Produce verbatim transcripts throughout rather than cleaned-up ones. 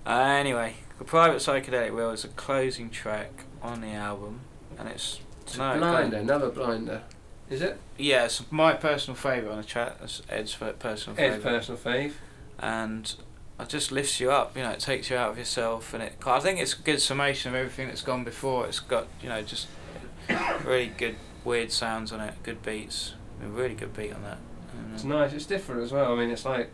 Uh, anyway, the Private Psychedelic Wheel is a closing track on the album, and it's It's no, a blinder, another blinder. Is it? Yeah, it's my personal favourite on the track. It's Ed's personal favourite. Ed's personal fave. And it just lifts you up. You know, it takes you out of yourself, and it. I think it's a good summation of everything that's gone before. It's got you know just really good weird sounds on it, good beats, a really good beat on that. And, uh, It's nice. It's different as well. I mean, it's like.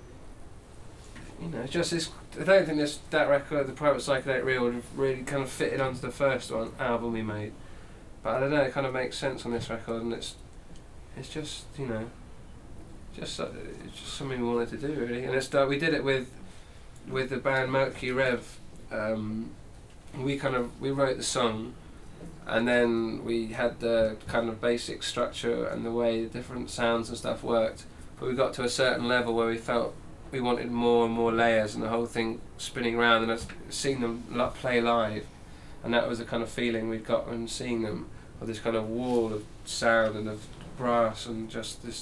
You know, it's just this. I don't think this that record, the Private Psychedelic Reel, would have really kind of fitted onto the first one album we made. But I don't know. It kind of makes sense on this record, and it's, it's just you know, just uh, it's just something we wanted to do really. And it's uh, we did it with, with the band Mercury Rev. Um, we kind of we wrote the song, and then we had the kind of basic structure and the way the different sounds and stuff worked. But we got to a certain level where we felt we wanted more and more layers and the whole thing spinning around, and I've seen them lo- play live, and that was the kind of feeling we'd got when seeing them, of this kind of wall of sound and of brass and just this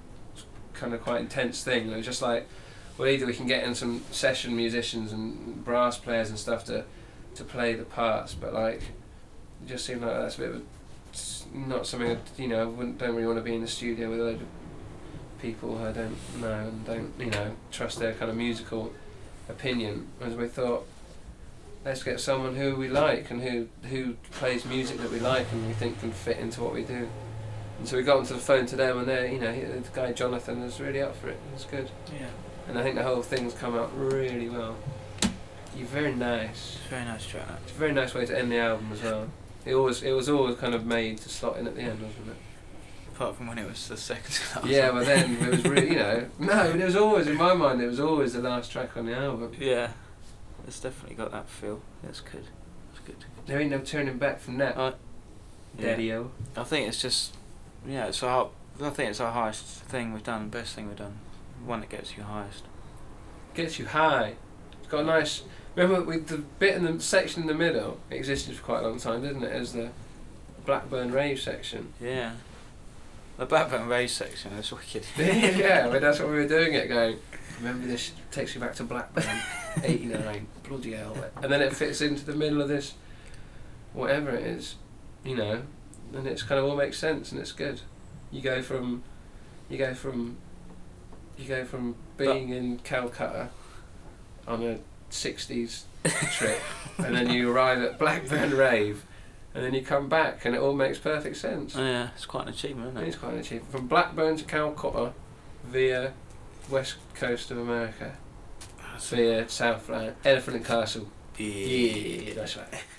kind of quite intense thing. It was just like, well, either we can get in some session musicians and brass players and stuff to to play the parts, but like it just seemed like that's a bit of a, it's not something that, you know, I wouldn't, don't really want to be in the studio with a load of people who I don't know and don't, you know, trust their kind of musical opinion. As we thought, let's get someone who we like and who who plays music that we like and we think can fit into what we do. And so we got onto the phone to them, and they, you know, the guy Jonathan was really up for it. It was good. yeah, And I think the whole thing's come out really well. You're very nice. it's a very nice track. That. It's a very nice way to end the album as well. It always, it was always kind of made to slot in at the end, wasn't it? Apart from when it was the second to last. Yeah, but then it was really, you know, no, but it was always, in my mind, it was always the last track on the album. Yeah, it's definitely got that feel. It's good. It's good. There ain't no turning back from that, Uh, yeah. Daddy-o. I think it's just, yeah, it's our, I think it's our highest thing we've done, best thing we've done. One that gets you highest. Gets you high. It's got a nice, remember with the bit in the section in the middle, it existed for quite a long time, didn't it, as the Blackburn Rave section. Yeah. The Blackburn Rave section is wicked. Yeah, I mean, that's what we were doing it, going, remember this takes you back to Blackburn, eighty-nine, bloody hell. And then it fits into the middle of this, whatever it is, you know, and it's kind of all makes sense and it's good. You go from, you go from, you go from being in Calcutta on a sixties trip, and then you arrive at Blackburn Rave, and then you come back, and it all makes perfect sense. Oh, yeah, it's quite an achievement, isn't It it? is quite an achievement. From Blackburn to Calcutta, via west coast of America, via Southland, Elephant and Castle. Yeah. Yeah, that's right.